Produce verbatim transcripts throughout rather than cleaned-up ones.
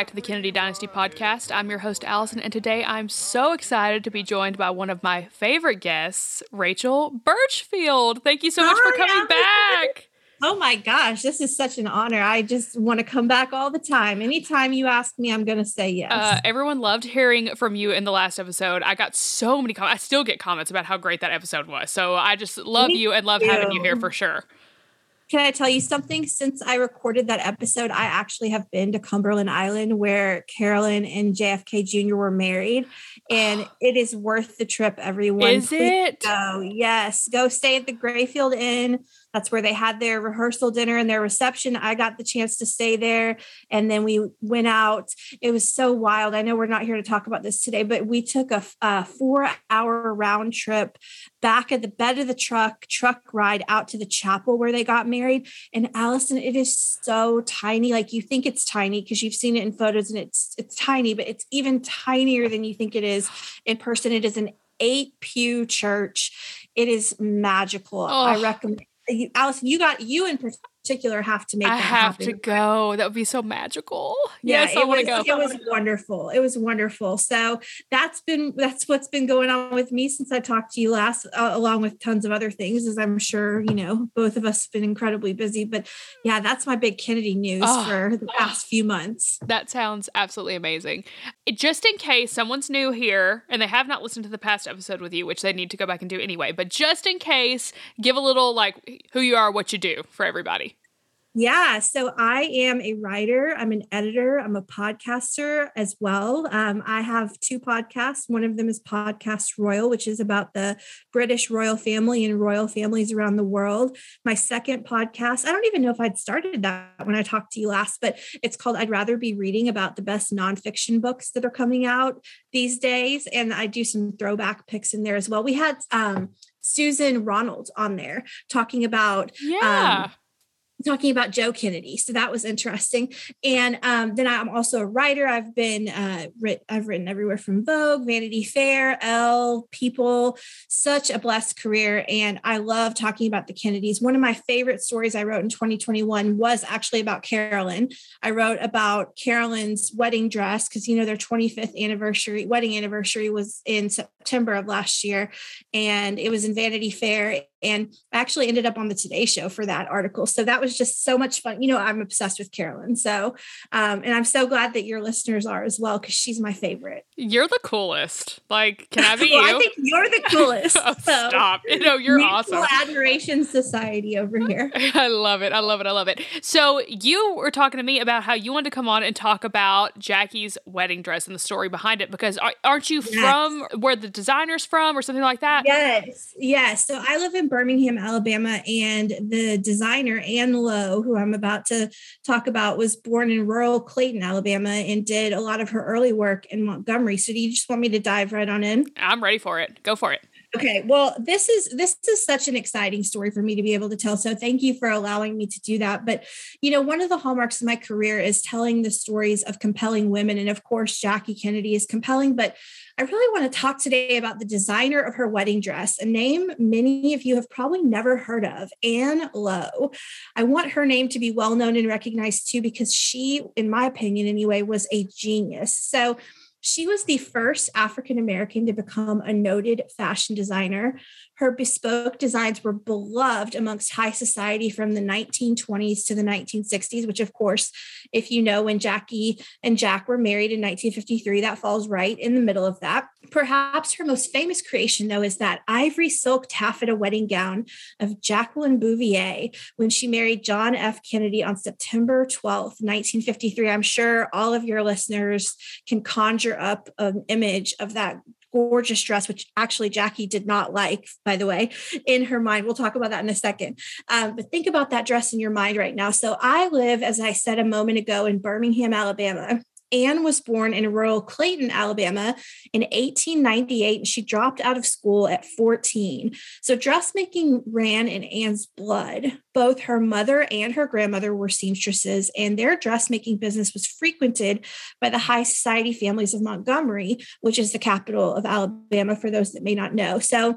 back to the Kennedy Dynasty podcast. I'm your host, Allison, and today I'm so excited to be joined by one of my favorite guests, Rachel Birchfield. Thank you so much Hi, for coming Allison. back. Oh my gosh, this is such an honor. I just want to come back all the time. Anytime you ask me, I'm going to say yes. Uh, everyone loved hearing from you in the last episode. I got so many comments. I still get comments about how great that episode was. So I just love Thank you and love you. having you here for sure. Can I tell you something? Since I recorded that episode, I actually have been to Cumberland Island where Carolyn and J F K Junior were married. And it is worth the trip, everyone. Is Please it? Go. Yes. Go stay at the Grayfield Inn. That's where they had their rehearsal dinner and their reception. I got the chance to stay there. And then we went out. It was so wild. I know we're not here to talk about this today, but we took a, a four hour round trip back at the bed of the truck, truck ride out to the chapel where they got married. And Allison, it is so tiny. Like you think it's tiny because you've seen it in photos and it's, it's tiny, but it's even tinier than you think it is in person. It is an eight pew church. It is magical. Oh. I recommend You, Allison, you got you in particular have to make I that have happen. to go. That would be so magical. Yeah, yes, it I want to was, go. It was wonderful. It was wonderful. So that's been that's what's been going on with me since I talked to you last, uh, along with tons of other things, as I'm sure you know. Both of us have been incredibly busy, but yeah, that's my big Kennedy news oh, for the past few months. That sounds absolutely amazing. Just in case someone's new here and they have not listened to the past episode with you, which they need to go back and do anyway, but just in case, give a little like who you are, what you do for everybody. Yeah. So I am a writer. I'm an editor. I'm a podcaster as well. Um, I have two podcasts. One of them is Podcast Royal, which is about the British royal family and royal families around the world. My second podcast, I don't even know if I'd started that when I talked to you last, but it's called I'd Rather Be Reading, about the best nonfiction books that are coming out these days. And I do some throwback picks in there as well. We had um, Susan Ronald on there talking about Yeah. Um, talking about Joe Kennedy. So that was interesting. And um, then I'm also a writer. I've been, uh, writ- I've written everywhere from Vogue, Vanity Fair, Elle, People, such a blessed career. And I love talking about the Kennedys. One of my favorite stories I wrote in twenty twenty-one was actually about Carolyn. I wrote about Carolyn's wedding dress because, you know, their twenty-fifth anniversary, wedding anniversary was in September of last year. And it was in Vanity Fair. And I actually ended up on the Today Show for that article. So that was just so much fun. You know, I'm obsessed with Carolyn. So, um, and I'm so glad that your listeners are as well, because she's my favorite. You're the coolest. Like, can I be well, you? I think you're the coolest. oh, so. Stop. No, you're Mutual awesome. Admiration Society over here. I love it. I love it. I love it. So you were talking to me about how you wanted to come on and talk about Jackie's wedding dress and the story behind it, because aren't you yes. from where the designer's from or something like that? Yes. Yes. So I live in Birmingham, Alabama, and the designer, Ann Lowe, who I'm about to talk about, was born in rural Clayton, Alabama, and did a lot of her early work in Montgomery. So do you just want me to dive right on in? I'm ready for it. Go for it. Okay, well, this is this is such an exciting story for me to be able to tell. So thank you for allowing me to do that. But, you know, one of the hallmarks of my career is telling the stories of compelling women. And of course, Jackie Kennedy is compelling. But I really want to talk today about the designer of her wedding dress, a name many of you have probably never heard of, Ann Lowe. I want her name to be well known and recognized too, because she, in my opinion anyway, was a genius. So she was the first African-American to become a noted fashion designer. Her bespoke designs were beloved amongst high society from the nineteen twenties to the nineteen sixties, which of course, if you know, when Jackie and Jack were married in nineteen fifty-three, that falls right in the middle of that. Perhaps her most famous creation, though, is that ivory silk taffeta wedding gown of Jacqueline Bouvier when she married John F. Kennedy on September twelfth, nineteen fifty-three. I'm sure all of your listeners can conjure up an image of that gorgeous dress, which actually Jackie did not like, by the way, in her mind. We'll talk about that in a second. Um, but think about that dress in your mind right now. So I live, as I said a moment ago, in Birmingham, Alabama. Anne was born in rural Clayton, Alabama in eighteen ninety-eight, and she dropped out of school at fourteen. So dressmaking ran in Anne's blood. Both her mother and her grandmother were seamstresses, and their dressmaking business was frequented by the high society families of Montgomery, which is the capital of Alabama, for those that may not know. So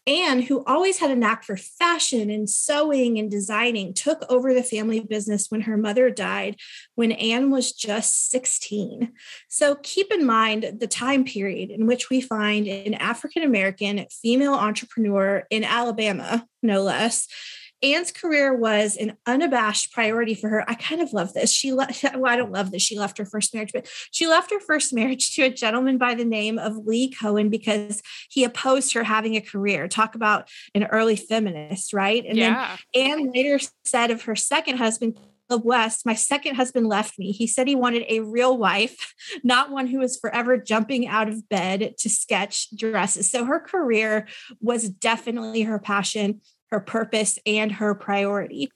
Anne, who always had a knack for fashion and sewing and designing, took over the family business when her mother died when Anne was just sixteen. So keep in mind the time period in which we find an African-American female entrepreneur in Alabama, no less. Anne's career was an unabashed priority for her. I kind of love this. She left, well, I don't love this. She left her first marriage, but she left her first marriage to a gentleman by the name of Lee Cohen because he opposed her having a career. Talk about an early feminist, right? And yeah. then Anne later said of her second husband, Caleb West, my second husband left me. He said he wanted a real wife, not one who was forever jumping out of bed to sketch dresses. So her career was definitely her passion, her purpose, and her priority.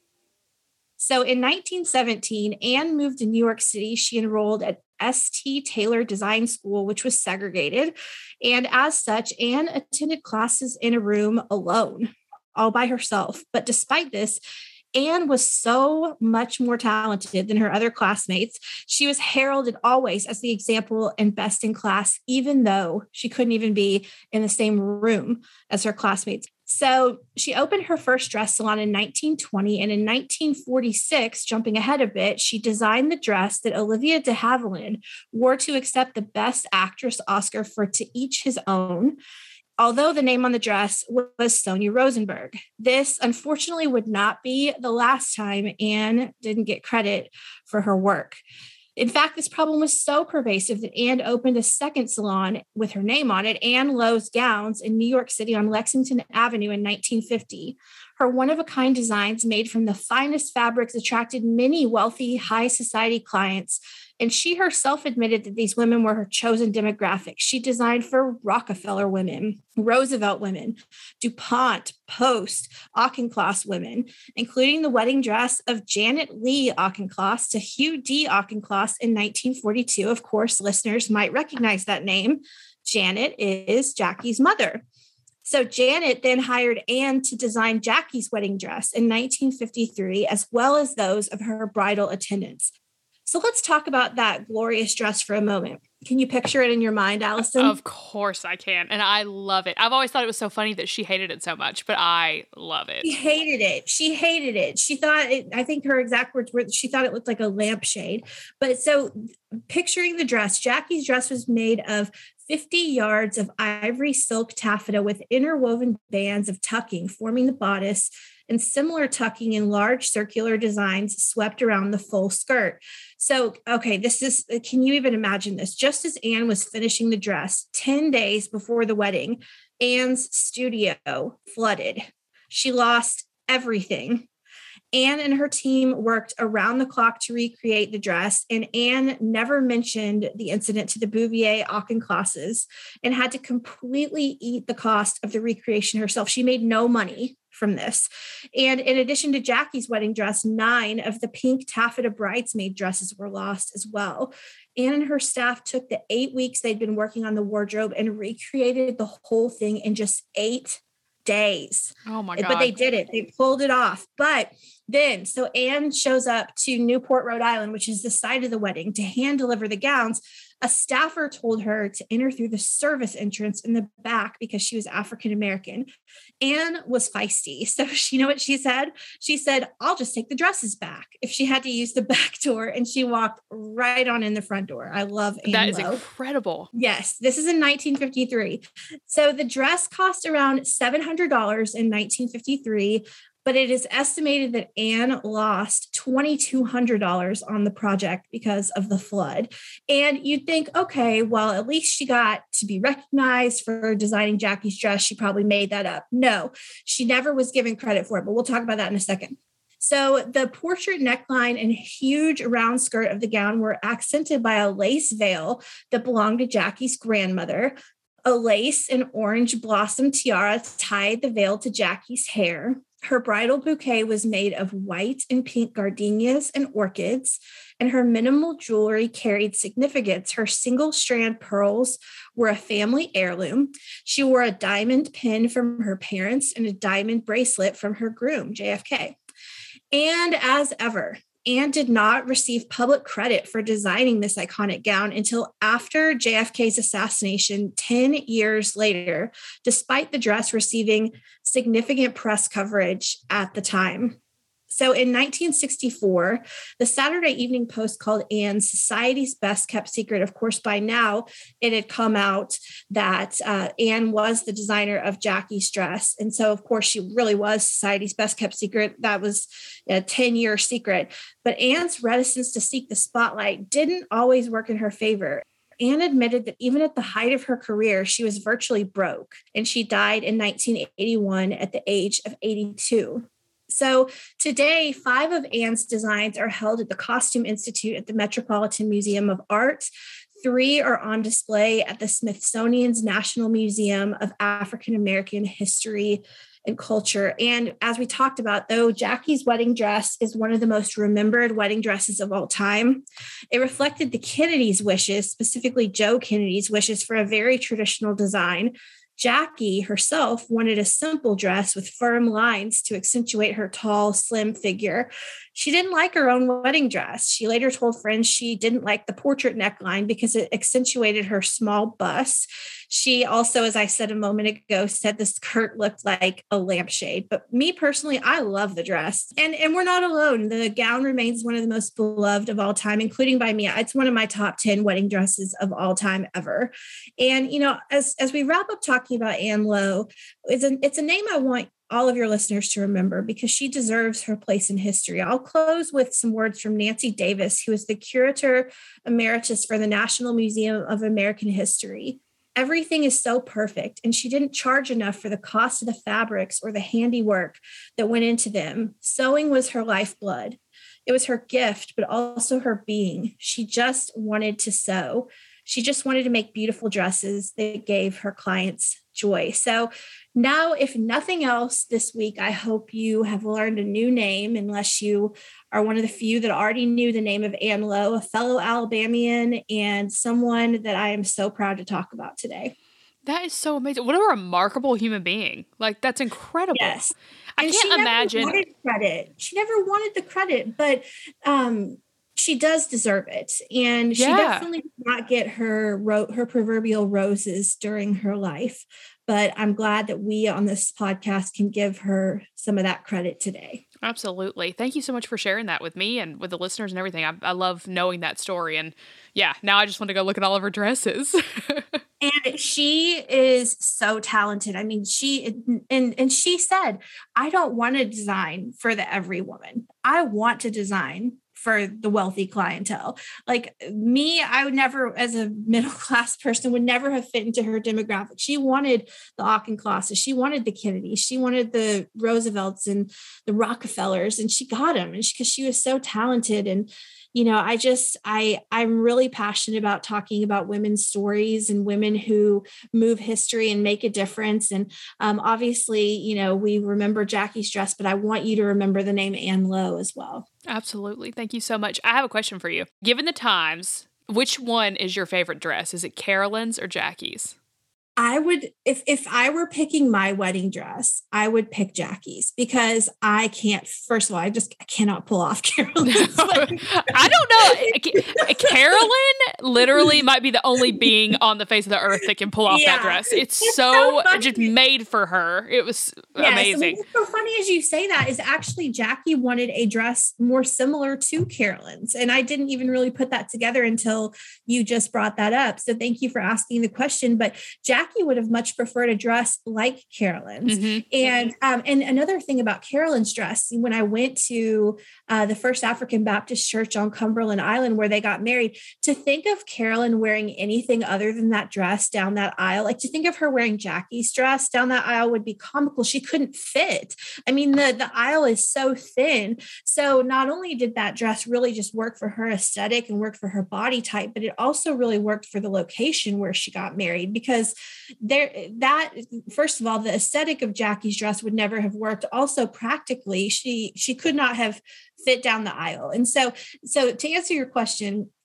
So in nineteen seventeen, Anne moved to New York City. She enrolled at S T Taylor Design School, which was segregated. And as such, Anne attended classes in a room alone, all by herself. But despite this, Anne was so much more talented than her other classmates. She was heralded always as the example and best in class, even though she couldn't even be in the same room as her classmates. So she opened her first dress salon in nineteen twenty, and in nineteen forty-six, jumping ahead a bit, she designed the dress that Olivia de Havilland wore to accept the Best Actress Oscar for To Each His Own, although the name on the dress was Sonia Rosenberg. This, unfortunately, would not be the last time Anne didn't get credit for her work. In fact, this problem was so pervasive that Anne opened a second salon with her name on it, Anne Lowe's Gowns, in New York City on Lexington Avenue in nineteen fifty. Her one-of-a-kind designs made from the finest fabrics attracted many wealthy, high society clients, and she herself admitted that these women were her chosen demographic. She designed for Rockefeller women, Roosevelt women, DuPont, Post, Auchincloss women, including the wedding dress of Janet Lee Auchincloss to Hugh D. Auchincloss in nineteen forty-two. Of course, listeners might recognize that name. Janet is Jackie's mother. So Janet then hired Anne to design Jackie's wedding dress in nineteen fifty-three, as well as those of her bridal attendants. So let's talk about that glorious dress for a moment. Can you picture it in your mind, Allison? Of course I can. And I love it. I've always thought it was so funny that she hated it so much, but I love it. She hated it. She hated it. She thought, it, I think her exact words were, she thought it looked like a lampshade. But so picturing the dress, Jackie's dress was made of fifty yards of ivory silk taffeta with interwoven bands of tucking forming the bodice and similar tucking in large circular designs swept around the full skirt. So, okay, this is, can you even imagine this? Just as Anne was finishing the dress, ten days before the wedding, Anne's studio flooded. She lost everything. Anne and her team worked around the clock to recreate the dress, and Anne never mentioned the incident to the Bouvier Auchinclosses and had to completely eat the cost of the recreation herself. She made no money from this. And in addition to Jackie's wedding dress, nine of the pink taffeta bridesmaid dresses were lost as well. Anne and her staff took the eight weeks they'd been working on the wardrobe and recreated the whole thing in just eight days. Oh my God. But they did it. They pulled it off. But then, so Anne shows up to Newport, Rhode Island, which is the site of the wedding, to hand deliver the gowns. A staffer told her to enter through the service entrance in the back because she was African-American. Anne was feisty. So you know what she said? She said, I'll just take the dresses back if she had to use the back door. And she walked right on in the front door. I love Anne That is Lowe. Incredible. Yes, this is in nineteen fifty-three. So the dress cost around seven hundred dollars in nineteen fifty-three. But it is estimated that Anne lost two thousand two hundred dollars on the project because of the flood. And you'd think, okay, well, at least she got to be recognized for designing Jackie's dress. She probably made that up. No, she never was given credit for it, but we'll talk about that in a second. So the portrait neckline and huge round skirt of the gown were accented by a lace veil that belonged to Jackie's grandmother. A lace and orange blossom tiara tied the veil to Jackie's hair. Her bridal bouquet was made of white and pink gardenias and orchids, and her minimal jewelry carried significance. Her single strand pearls were a family heirloom. She wore a diamond pin from her parents and a diamond bracelet from her groom, J F K. And as ever, Anne did not receive public credit for designing this iconic gown until after J F K's assassination ten years later, despite the dress receiving significant press coverage at the time. So in nineteen sixty-four, the Saturday Evening Post called Anne society's best kept secret. Of course, by now it had come out that uh, Anne was the designer of Jackie's dress. And so, of course, she really was society's best kept secret. That was a ten-year secret. But Anne's reticence to seek the spotlight didn't always work in her favor. Anne admitted that even at the height of her career, she was virtually broke, and she died in nineteen eighty-one at the age of eighty-two. So today, five of Anne's designs are held at the Costume Institute at the Metropolitan Museum of Art. Three are on display at the Smithsonian's National Museum of African American History and Culture. And as we talked about, though, Jackie's wedding dress is one of the most remembered wedding dresses of all time. It reflected the Kennedys' wishes, specifically Joe Kennedy's wishes, for a very traditional design. Jackie herself wanted a simple dress with firm lines to accentuate her tall, slim figure. She didn't like her own wedding dress. She later told friends she didn't like the portrait neckline because it accentuated her small bust. She also, as I said a moment ago, said the skirt looked like a lampshade. But me personally, I love the dress. And, and we're not alone. The gown remains one of the most beloved of all time, including by me. It's one of my top ten wedding dresses of all time ever. And, you know, as, as we wrap up talking about Anne Lowe, it's a, it's a name I want all of your listeners to remember because she deserves her place in history. I'll close with some words from Nancy Davis, who is the curator emeritus for the National Museum of American History. Everything is so perfect, and she didn't charge enough for the cost of the fabrics or the handiwork that went into them. Sewing was her lifeblood. It was her gift, but also her being. She just wanted to sew. She just wanted to make beautiful dresses that gave her clients joy. So now, if nothing else this week, I hope you have learned a new name, unless you are one of the few that already knew the name of Anne Lowe, a fellow Alabamian and someone that I am so proud to talk about today. That is so amazing. What a remarkable human being. Like, that's incredible. Yes. I and can't she imagine. Never wanted credit. She never wanted the credit, but um, she does deserve it. And she Yeah. definitely did not get her ro- her proverbial roses during her life. But I'm glad that we on this podcast can give her some of that credit today. Absolutely. Thank you so much for sharing that with me and with the listeners and everything. I, I love knowing that story. And yeah, now I just want to go look at all of her dresses. And she is so talented. I mean, she and and she said, I don't want to design for the every woman. I want to design for the wealthy clientele. Like me, I would never, as a middle-class person, would never have fit into her demographic. She wanted the Auchinclosses. She wanted the Kennedys. She wanted the Roosevelts and the Rockefellers, and she got them. And because she, she was so talented. And, you know, I just, I, I'm really passionate about talking about women's stories and women who move history and make a difference. And um, obviously, you know, we remember Jackie's dress, but I want you to remember the name Anne Lowe as well. Absolutely. Thank you so much. I have a question for you. Given the times, which one is your favorite dress? Is it Carolyn's or Jackie's? I would, if if I were picking my wedding dress, I would pick Jackie's because I can't, first of all, I just I cannot pull off Carolyn's. I don't know. Carolyn literally might be the only being on the face of the earth that can pull off yeah. that dress. It's, it's so, so just made for her. It was yes, amazing. What's so funny as you say that is actually Jackie wanted a dress more similar to Carolyn's. And I didn't even really put that together until you just brought that up. So thank you for asking the question. But Jackie Jackie would have much preferred a dress like Carolyn's. Mm-hmm. And um, and another thing about Carolyn's dress, when I went to uh, the First African Baptist Church on Cumberland Island where they got married, to think of Carolyn wearing anything other than that dress down that aisle, like to think of her wearing Jackie's dress down that aisle would be comical. She couldn't fit. I mean, the, the aisle is so thin. So not only did that dress really just work for her aesthetic and work for her body type, but it also really worked for the location where she got married, because there, that, first of all, the aesthetic of Jackie's dress would never have worked. Also, practically, she she could not have fit down the aisle. And so, so to answer your question,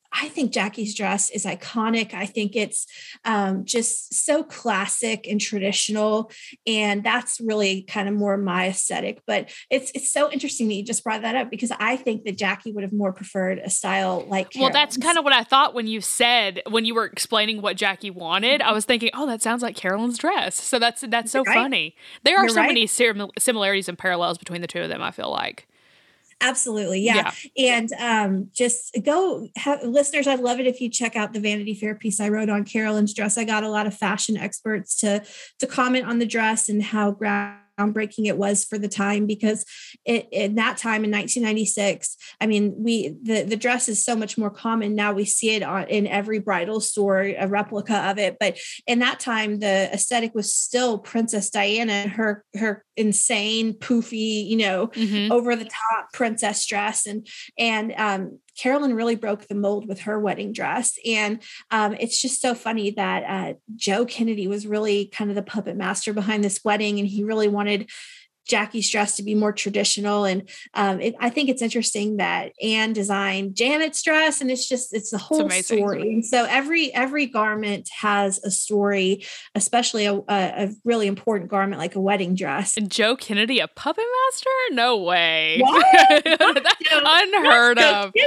I think Jackie's dress is iconic. I think it's um, just so classic and traditional. And that's really kind of more my aesthetic. But it's it's so interesting that you just brought that up, because I think that Jackie would have more preferred a style like Carolyn's. Well, that's kind of what I thought when you said, when you were explaining what Jackie wanted. I was thinking, oh, that sounds like Carolyn's dress. So that's that's so right. funny. There are You're so right. many sim- similarities and parallels between the two of them, I feel like. Absolutely. Yeah. yeah. And um, just go have, listeners, I'd love it if you check out the Vanity Fair piece I wrote on Carolyn's dress. I got a lot of fashion experts to, to comment on the dress and how groundbreaking it was for the time, because it, in that time in nineteen ninety-six, I mean, we, the, the dress is so much more common. Now we see it on, in every bridal store, a replica of it. But in that time, the aesthetic was still Princess Diana, her, her insane, poofy, you know, mm-hmm. over the top princess dress. And, and, um, Carolyn really broke the mold with her wedding dress. And um, it's just so funny that uh, Joe Kennedy was really kind of the puppet master behind this wedding. And he really wanted Jackie's dress to be more traditional. And um, it, I think it's interesting that Anne designed Janet's dress, and it's just, it's the whole it's story. And so every, every garment has a story, especially a, a, a really important garment like a wedding dress. And Joe Kennedy, a puppet master? No way. What? That's unheard That's of.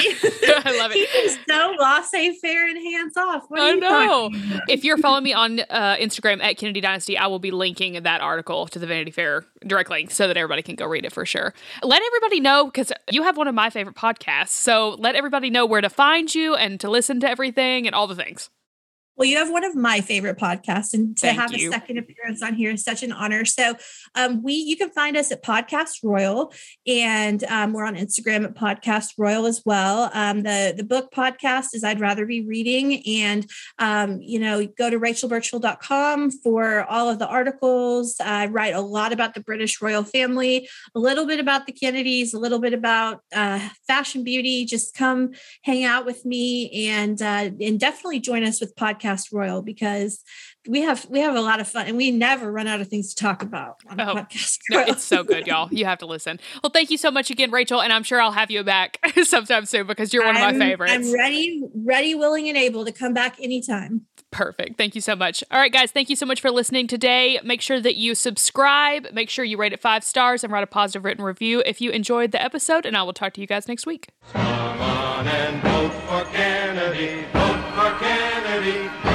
I love it. He's so laissez-faire and hands-off. What I know. If you're following me on uh, Instagram at Kennedy Dynasty, I will be linking that article to the Vanity Fair direct link so that everybody can go read it for sure. Let everybody know, because you have one of my favorite podcasts. So let everybody know where to find you and to listen to everything and all the things. Well, you have one of my favorite podcasts, and to Thank have you. a second appearance on here is such an honor. So um, we, you can find us at Podcast Royal, and um, we're on Instagram at Podcast Royal as well. Um, the, the book podcast is I'd Rather Be Reading, and, um, you know, go to rachel birchfield dot com for all of the articles. I write a lot about the British royal family, a little bit about the Kennedys, a little bit about uh, fashion beauty. Just come hang out with me, and, uh, and definitely join us with Podcast Royal, because we have we have a lot of fun, and we never run out of things to talk about on oh, Podcast Royal. No, it's so good, y'all. You have to listen. Well, thank you so much again, Rachel, and I'm sure I'll have you back sometime soon, because you're one I'm, of my favorites. I'm ready, ready, willing, and able to come back anytime. Perfect. Thank you so much. All right, guys, thank you so much for listening today. Make sure that you subscribe. Make sure you rate it five stars and write a positive written review if you enjoyed the episode, and I will talk to you guys next week. Come on and vote for Kennedy. Vote for Kennedy.